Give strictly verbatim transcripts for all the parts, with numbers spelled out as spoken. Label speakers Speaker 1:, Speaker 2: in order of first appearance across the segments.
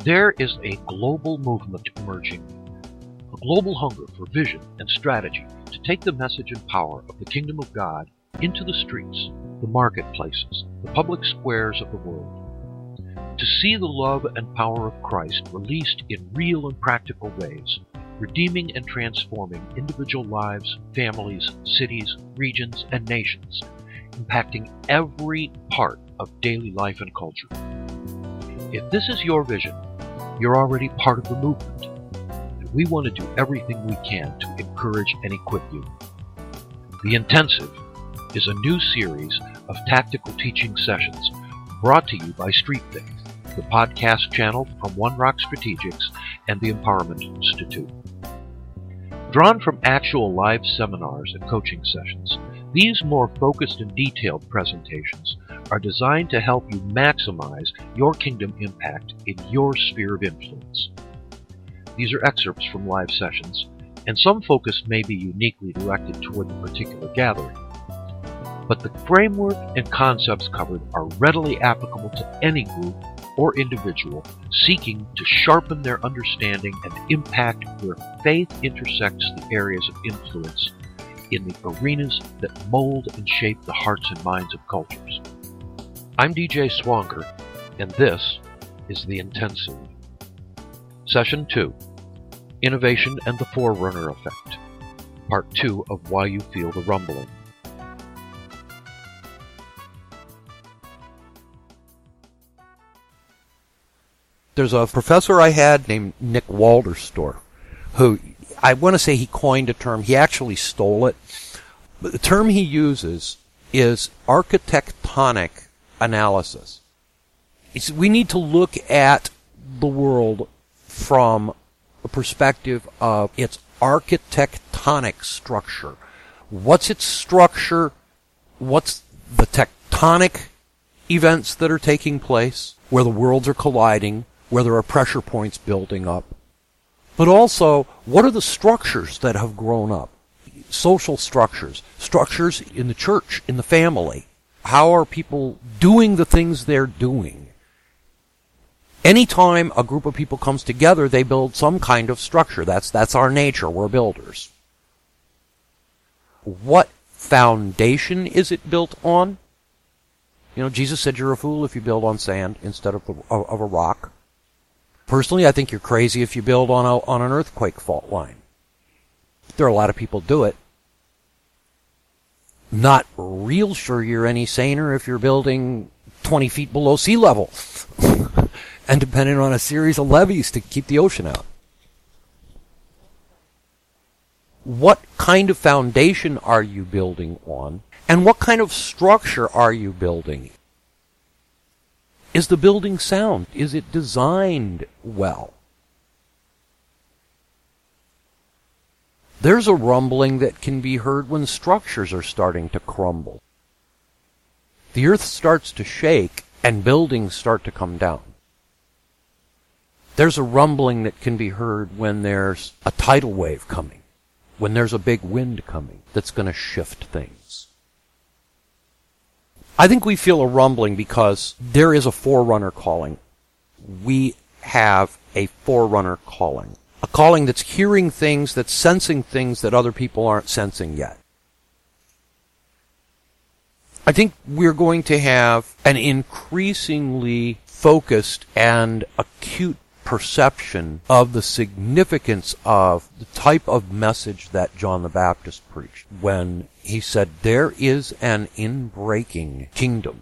Speaker 1: There is a global movement emerging, a global hunger for vision and strategy to take the message and power of the kingdom of God into the streets, the marketplaces, the public squares of the world. To see the love and power of Christ released in real and practical ways, redeeming and transforming individual lives, families, cities, regions, and nations, impacting every part of daily life and culture. If this is your vision, you're already part of the movement, and we want to do everything we can to encourage and equip you. The Intensive is a new series of tactical teaching sessions brought to you by Street Faith, the podcast channel from One Rock Strategics and the Empowerment Institute. Drawn from actual live seminars and coaching sessions, these more focused and detailed presentations are designed to help you maximize your kingdom impact in your sphere of influence. These are excerpts from live sessions, and some focus may be uniquely directed toward the particular gathering. But the framework and concepts covered are readily applicable to any group or individual seeking to sharpen their understanding and impact where faith intersects the areas of influence in the arenas that mold and shape the hearts and minds of cultures. I'm D J Swanger, and this is The Intensive. Session two, Innovation and the Forerunner Effect, Part two of Why You Feel the Rumbling.
Speaker 2: There's a professor I had named Nick Walderstorff, who I want to say he coined a term. He actually stole it. But the term he uses is architectonic analysis. It's, we need to look at the world from a perspective of its architectonic structure. What's its structure? What's the tectonic events that are taking place, where the worlds are colliding, where there are pressure points building up? But also, what are the structures that have grown up? Social structures, structures in the church, in the family. How are people doing the things they're doing? Anytime a group of people comes together, they build some kind of structure. That's, that's our nature. We're builders. What foundation is it built on? You know, Jesus said you're a fool if you build on sand instead of, of, of a rock. Personally, I think you're crazy if you build on a, on an earthquake fault line. There are a lot of people do it. Not real sure you're any saner if you're building twenty feet below sea level and depending on a series of levees to keep the ocean out. What kind of foundation are you building on? And what kind of structure are you building? Is the building sound? Is it designed well? There's a rumbling that can be heard when structures are starting to crumble. The earth starts to shake and buildings start to come down. There's a rumbling that can be heard when there's a tidal wave coming, when there's a big wind coming that's going to shift things. I think we feel a rumbling because there is a forerunner calling. We have a forerunner calling. A calling that's hearing things, that's sensing things that other people aren't sensing yet. I think we're going to have an increasingly focused and acute perception of the significance of the type of message that John the Baptist preached when he said, there is an inbreaking kingdom.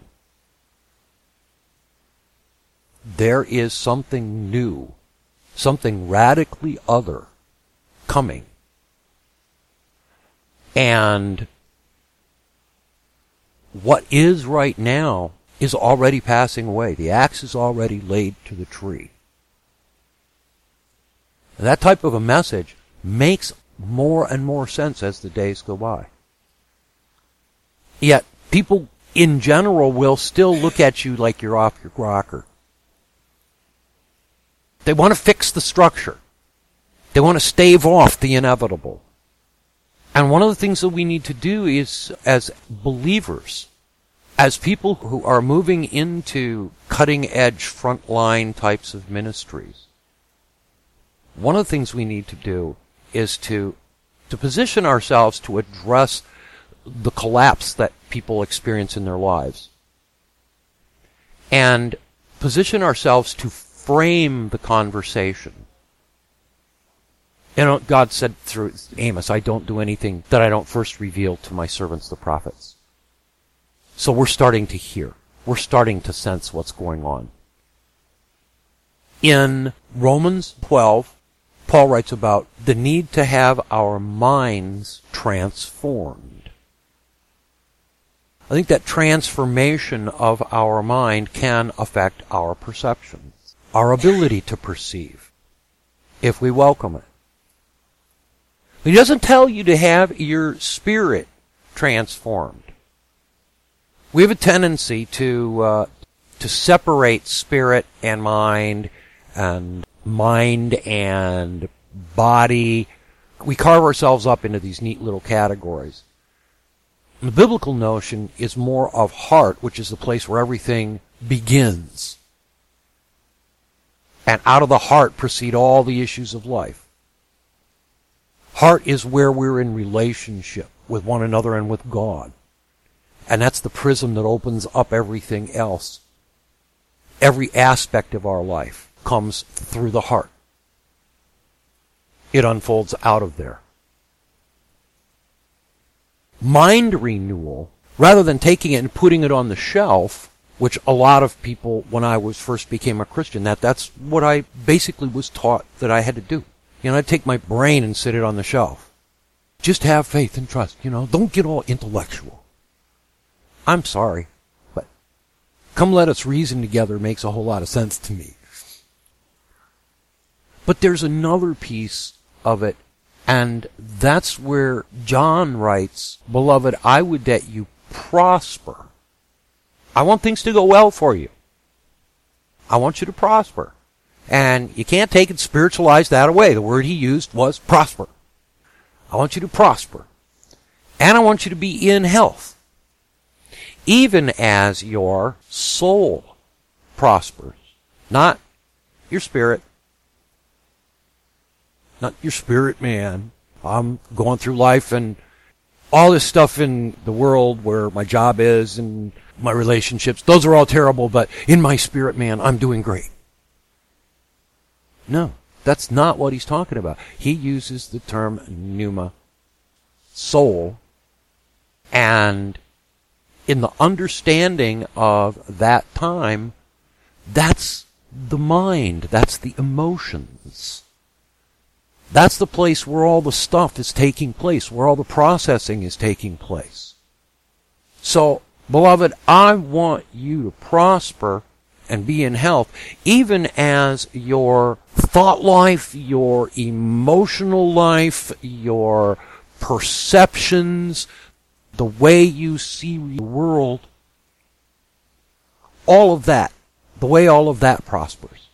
Speaker 2: There is something new, something radically other coming. And what is right now is already passing away. The axe is already laid to the tree. And that type of a message makes more and more sense as the days go by. Yet, people in general will still look at you like you're off your rocker. They want to fix the structure. They want to stave off the inevitable. And one of the things that we need to do is, as believers, as people who are moving into cutting-edge frontline types of ministries, one of the things we need to do is to to position ourselves to address the collapse that people experience in their lives, and position ourselves to frame the conversation. You know, God said through Amos, I don't do anything that I don't first reveal to my servants, the prophets. So we're starting to hear. We're starting to sense what's going on. In Romans twelve, Paul writes about the need to have our minds transformed. I think that transformation of our mind can affect our perceptions, our ability to perceive, if we welcome it. He doesn't tell you to have your spirit transformed. We have a tendency to uh, to separate spirit and mind, and mind and body. We carve ourselves up into these neat little categories. The biblical notion is more of heart, which is the place where everything begins. And out of the heart proceed all the issues of life. Heart is where we're in relationship with one another and with God. And that's the prism that opens up everything else. Every aspect of our life comes through the heart. It unfolds out of there. Mind renewal, rather than taking it and putting it on the shelf, which a lot of people, when I was first became a Christian, that that's what I basically was taught that I had to do. You know, I'd take my brain and sit it on the shelf. Just have faith and trust, you know. Don't get all intellectual. I'm sorry, but come let us reason together makes a whole lot of sense to me. But there's another piece of it, and that's where John writes, Beloved, I would that you prosper. I want things to go well for you. I want you to prosper. And you can't take and spiritualize that away. The word he used was prosper. I want you to prosper. And I want you to be in health, even as your soul prospers. Not your spirit. Not your spirit, man. I'm going through life and all this stuff in the world where my job is and my relationships. Those are all terrible, but in my spirit, man, I'm doing great. No, that's not what he's talking about. He uses the term pneuma, soul, and in the understanding of that time, that's the mind, that's the emotions. That's the place where all the stuff is taking place, where all the processing is taking place. So, beloved, I want you to prosper and be in health, even as your thought life, your emotional life, your perceptions, the way you see the world, all of that, the way all of that prospers.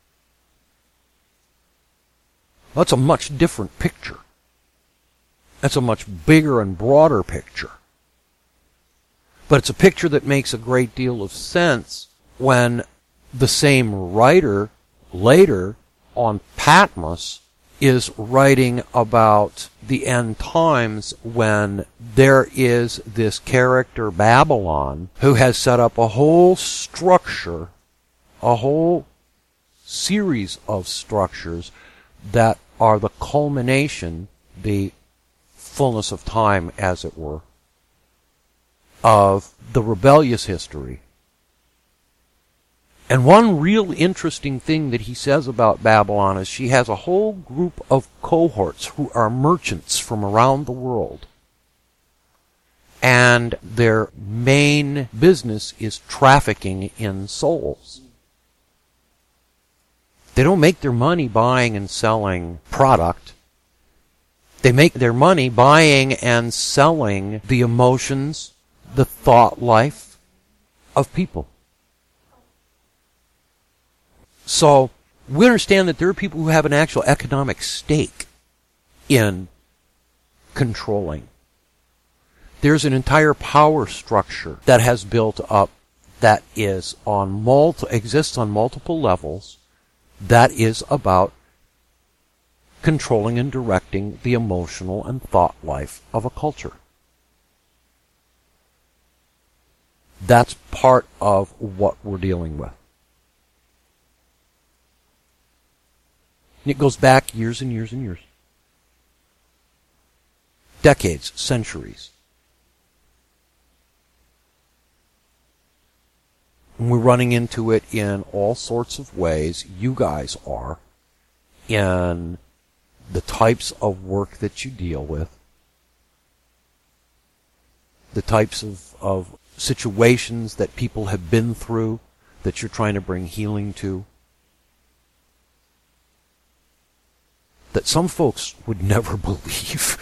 Speaker 2: That's a much different picture. That's a much bigger and broader picture. But it's a picture that makes a great deal of sense when the same writer later on Patmos is writing about the end times, when there is this character Babylon who has set up a whole structure, a whole series of structures that are the culmination, the fullness of time, as it were, of the rebellious history. And one real interesting thing that he says about Babylon is she has a whole group of cohorts who are merchants from around the world. And their main business is trafficking in souls. They don't make their money buying and selling product. They make their money buying and selling the emotions, the thought life of people. So we understand that there are people who have an actual economic stake in controlling. There's an entire power structure that has built up that is on multi- exists on multiple levels that is about controlling and directing the emotional and thought life of a culture. That's part of what we're dealing with. And it goes back years and years and years. Decades, centuries. And we're running into it in all sorts of ways. You guys are. In the types of work that you deal with. The types of, of situations that people have been through that you're trying to bring healing to. That some folks would never believe.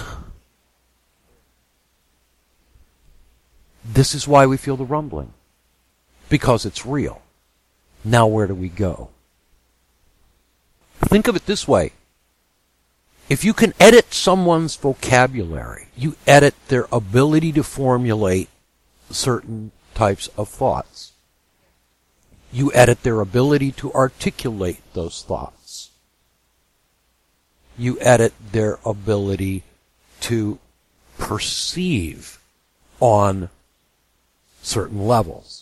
Speaker 2: This is why we feel the rumbling. Because it's real. Now where do we go? Think of it this way. If you can edit someone's vocabulary, you edit their ability to formulate certain types of thoughts. You edit their ability to articulate those thoughts. You edit their ability to perceive on certain levels.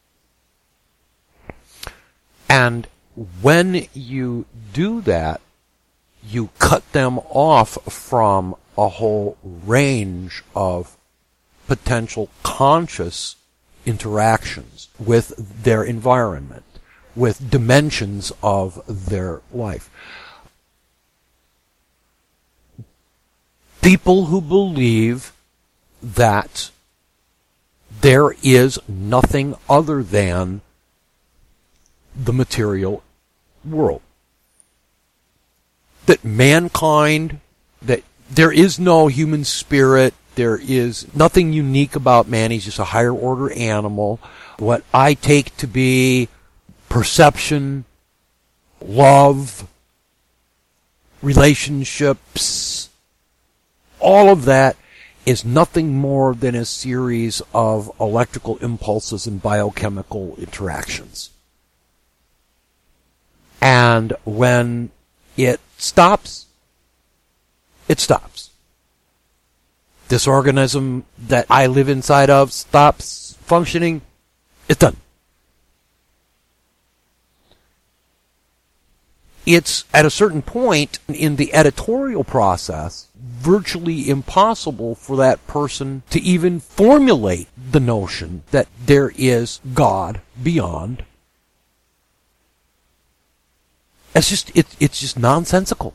Speaker 2: And when you do that, you cut them off from a whole range of potential conscious interactions with their environment, with dimensions of their life. People who believe that there is nothing other than the material world. That mankind, that there is no human spirit, there is nothing unique about man, he's just a higher order animal. What I take to be perception, love, relationships, all of that is nothing more than a series of electrical impulses and biochemical interactions. And when it stops, it stops. This organism that I live inside of stops functioning, it's done. It's at a certain point in the editorial process virtually impossible for that person to even formulate the notion that there is God beyond. It's just it, it's just nonsensical.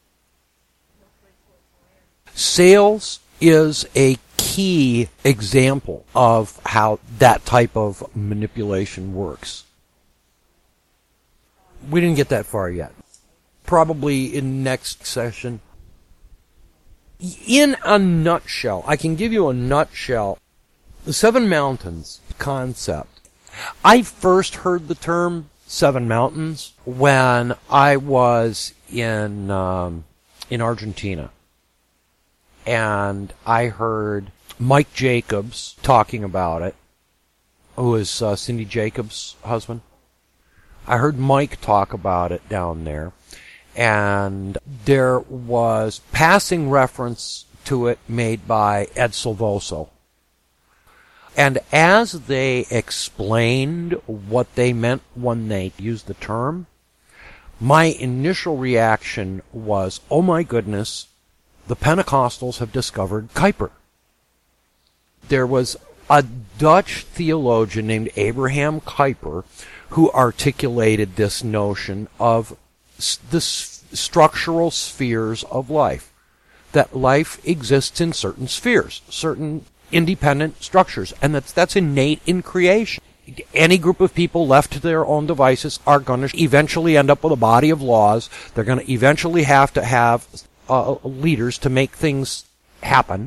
Speaker 2: Sales is a key example of how that type of manipulation works. We didn't get that far yet. Probably in next session. In a nutshell, I can give you a nutshell. The Seven Mountains concept. I first heard the term Seven Mountains when I was in um, in Argentina. And I heard Mike Jacobs talking about it, who is uh, Cindy Jacobs' husband. I heard Mike talk about it down there. And there was passing reference to it made by Ed Silvoso. And as they explained what they meant when they used the term, my initial reaction was, oh my goodness, the Pentecostals have discovered Kuyper. There was a Dutch theologian named Abraham Kuyper who articulated this notion of the structural spheres of life. That life exists in certain spheres, certain independent structures, and that's, that's innate in creation. Any group of people left to their own devices are going to eventually end up with a body of laws. They're going to eventually have to have uh, leaders to make things happen.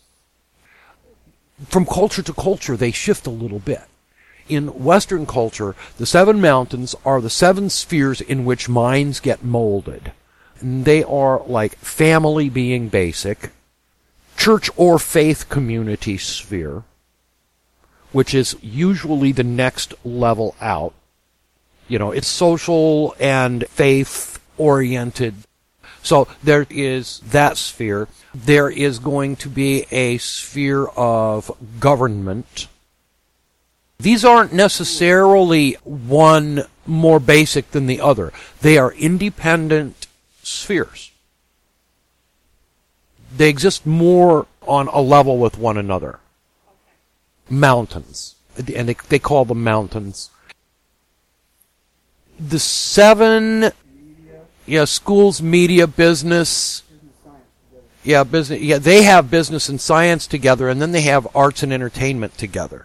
Speaker 2: From culture to culture, they shift a little bit. In Western culture, the seven mountains are the seven spheres in which minds get molded. And they are like family being basic, church or faith community sphere, which is usually the next level out. You know, it's social and faith-oriented. So there is that sphere. There is going to be a sphere of government. These aren't necessarily one more basic than the other. They are independent spheres. They exist more on a level with one another. Mountains. And they, they call them mountains. The seven, yeah, schools, media, business, yeah, business, yeah, they have business and science together, and then they have arts and entertainment together.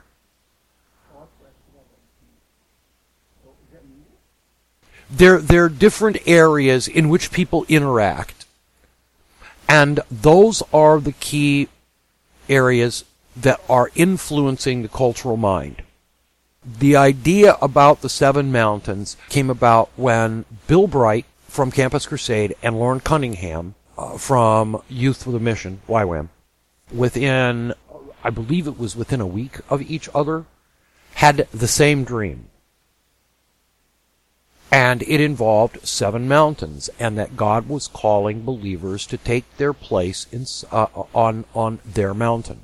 Speaker 2: There, there are different areas in which people interact, and those are the key areas that are influencing the cultural mind. The idea about the Seven Mountains came about when Bill Bright from Campus Crusade and Lauren Cunningham uh, from Youth with a Mission, Y WAM, within, I believe it was within a week of each other, had the same dream. And it involved seven mountains, and that God was calling believers to take their place in, uh, on, on their mountain.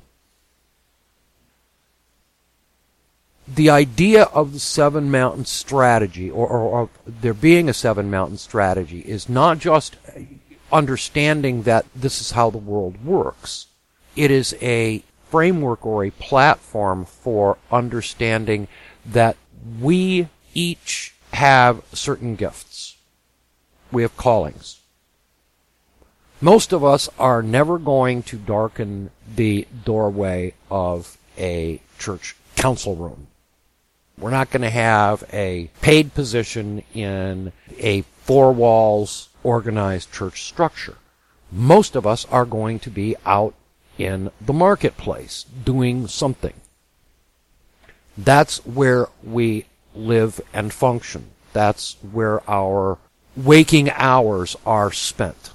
Speaker 2: The idea of the seven mountain strategy, or, or, or there being a seven mountain strategy, is not just understanding that this is how the world works. It is a framework or a platform for understanding that we each have certain gifts. We have callings. Most of us are never going to darken the doorway of a church council room. We're not going to have a paid position in a four walls organized church structure. Most of us are going to be out in the marketplace doing something. That's where we live and function. That's where our waking hours are spent.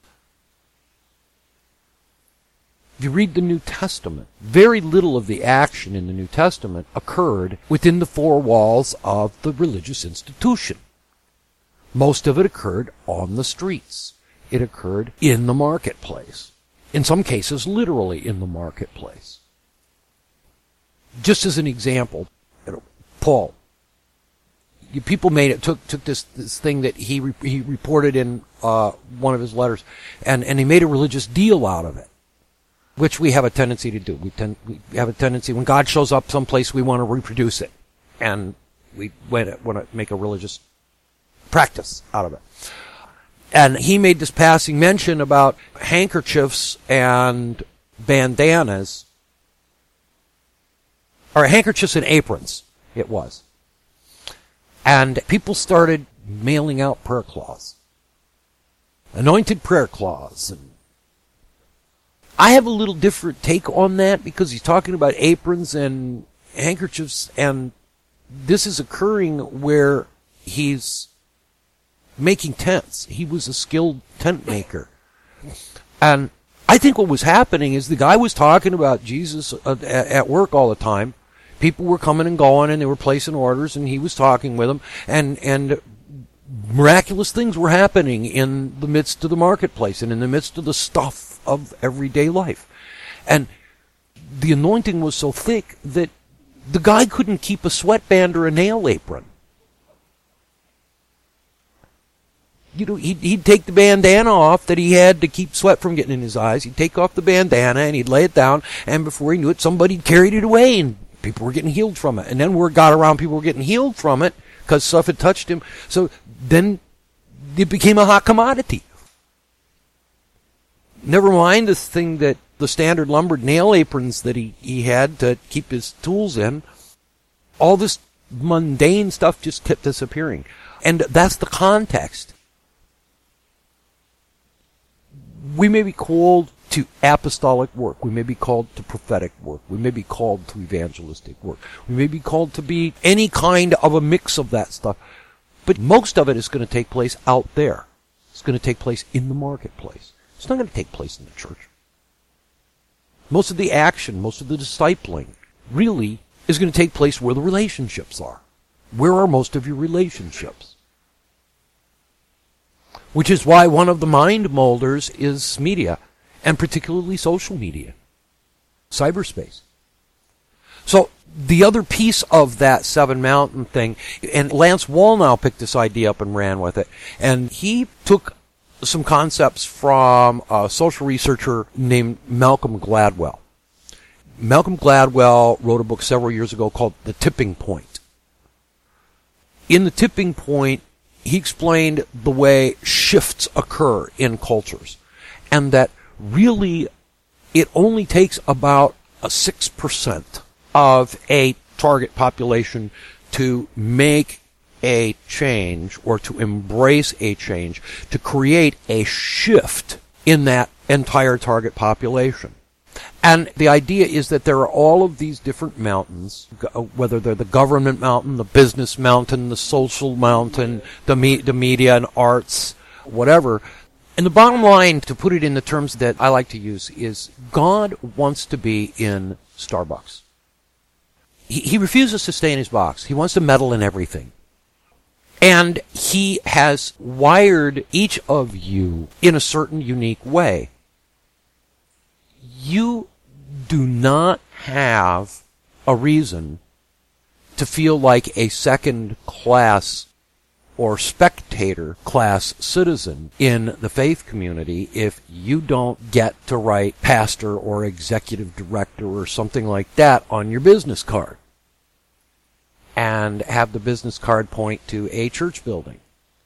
Speaker 2: If you read the New Testament, very little of the action in the New Testament occurred within the four walls of the religious institution. Most of it occurred on the streets. It occurred in the marketplace. In some cases, literally in the marketplace. Just as an example, Paul. You people made it took took this this thing that he re, he reported in uh, one of his letters, and and he made a religious deal out of it, which we have a tendency to do. We tend we have a tendency when God shows up someplace, we want to reproduce it, and we want to make a religious practice out of it. And he made this passing mention about handkerchiefs and bandanas, or handkerchiefs and aprons. It was. And people started mailing out prayer cloths. Anointed prayer cloths. And I have a little different take on that because he's talking about aprons and handkerchiefs, and this is occurring where he's making tents. He was a skilled tent maker. And I think what was happening is the guy was talking about Jesus at work all the time. People were coming and going, and they were placing orders, and he was talking with them, and and miraculous things were happening in the midst of the marketplace and in the midst of the stuff of everyday life. And the anointing was so thick that the guy couldn't keep a sweatband or a nail apron. You know, he'd, he'd take the bandana off that he had to keep sweat from getting in his eyes. He'd take off the bandana, and he'd lay it down, and before he knew it, somebody carried it away, and people were getting healed from it. And then word got around, people were getting healed from it because stuff had touched him. So then it became a hot commodity. Never mind this thing that the standard lumbered nail aprons that he, he had to keep his tools in. All this mundane stuff just kept disappearing. And that's the context. We may be called to apostolic work. We may be called to prophetic work. We may be called to evangelistic work. We may be called to be any kind of a mix of that stuff. But most of it is going to take place out there. It's going to take place in the marketplace. It's not going to take place in the church. Most of the action, most of the discipling, really is going to take place where the relationships are. Where are most of your relationships? Which is why one of the mind molders is media, and particularly social media, cyberspace. So the other piece of that Seven Mountain thing, and Lance Wallnau picked this idea up and ran with it, and he took some concepts from a social researcher named Malcolm Gladwell. Malcolm Gladwell wrote a book several years ago called The Tipping Point. In The Tipping Point, he explained the way shifts occur in cultures, and that really it only takes about a six percent of a target population to make a change or to embrace a change, to create a shift in that entire target population. And the idea is that there are all of these different mountains, whether they're the government mountain, the business mountain, the social mountain, the, me- the media and arts, whatever. And the bottom line, to put it in the terms that I like to use, is God wants to be in Starbucks. He, he refuses to stay in his box. He wants to meddle in everything. And he has wired each of you in a certain unique way. You do not have a reason to feel like a second class or spectator class citizen in the faith community if you don't get to write pastor or executive director or something like that on your business card and have the business card point to a church building.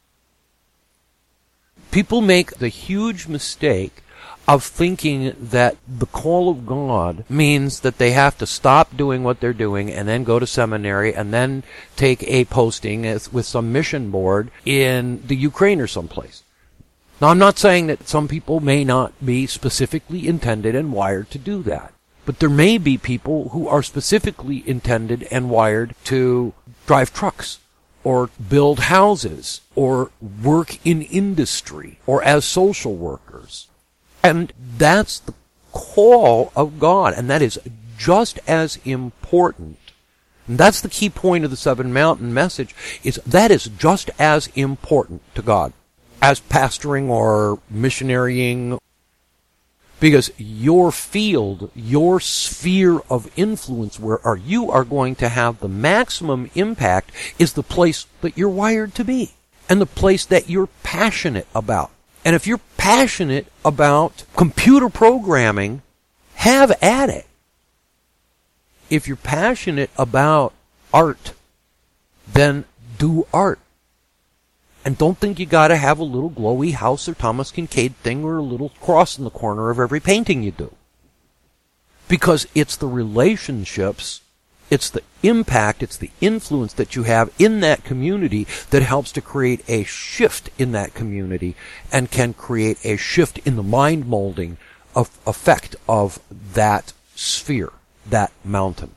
Speaker 2: People make the huge mistake of thinking that the call of God means that they have to stop doing what they're doing and then go to seminary and then take a posting as, with some mission board in the Ukraine or someplace. Now, I'm not saying that some people may not be specifically intended and wired to do that, but there may be people who are specifically intended and wired to drive trucks or build houses or work in industry or as social workers. And that's the call of God, and that is just as important. And that's the key point of the Seven Mountain message, is that is just as important to God as pastoring or missionarying, because your field, your sphere of influence where are you are going to have the maximum impact is the place that you're wired to be and the place that you're passionate about. And if you're passionate about computer programming, have at it. If you're passionate about art, then do art. And don't think you gotta have a little glowy house or Thomas Kincaid thing or a little cross in the corner of every painting you do. Because it's the relationships, it's the impact, it's the influence that you have in that community that helps to create a shift in that community and can create a shift in the mind molding of effect of that sphere, that mountain.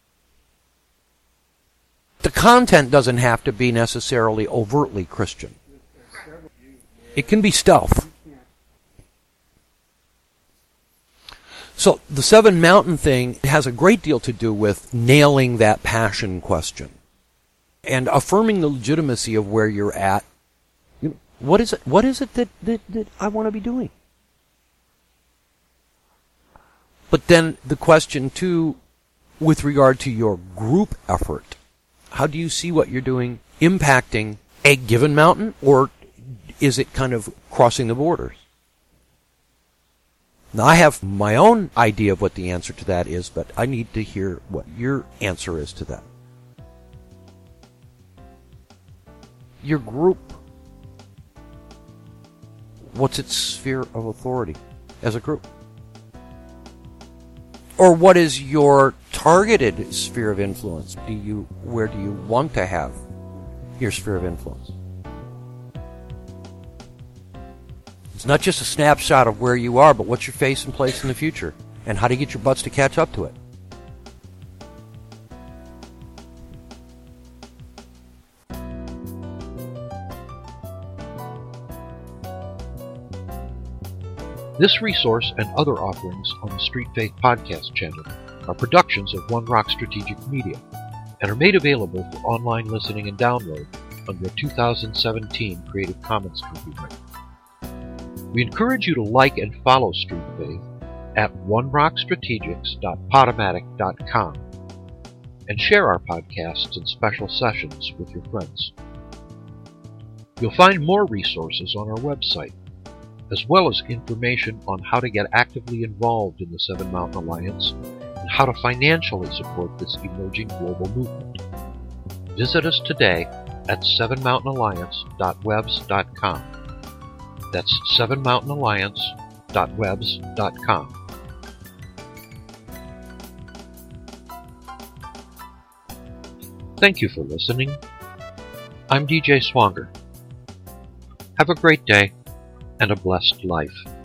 Speaker 2: The content doesn't have to be necessarily overtly Christian. It can be stealth. So the Seven Mountain thing has a great deal to do with nailing that passion question and affirming the legitimacy of where you're at. You know, what is it? What is it that, that, that I want to be doing? But then the question too, with regard to your group effort, how do you see what you're doing impacting a given mountain, or is it kind of crossing the borders? Now, I have my own idea of what the answer to that is, but I need to hear what your answer is to that. Your group, what's its sphere of authority as a group? Or what is your targeted sphere of influence? Do you, where do you want to have your sphere of influence? It's not just a snapshot of where you are, but what's your face and place in the future, and how do you get your butts to catch up to it?
Speaker 1: This resource and other offerings on the Street Faith Podcast channel are productions of One Rock Strategic Media and are made available for online listening and download under a two thousand seventeen Creative Commons copyright. We encourage you to like and follow Street Faith at one rock strategics dot podomatic dot com and share our podcasts and special sessions with your friends. You'll find more resources on our website, as well as information on how to get actively involved in the Seven Mountain Alliance and how to financially support this emerging global movement. Visit us today at seven mountain alliance dot webs dot com. That's seven mountain alliance dot webs dot com. Thank you for listening. I'm D J Swanger. Have a great day and a blessed life.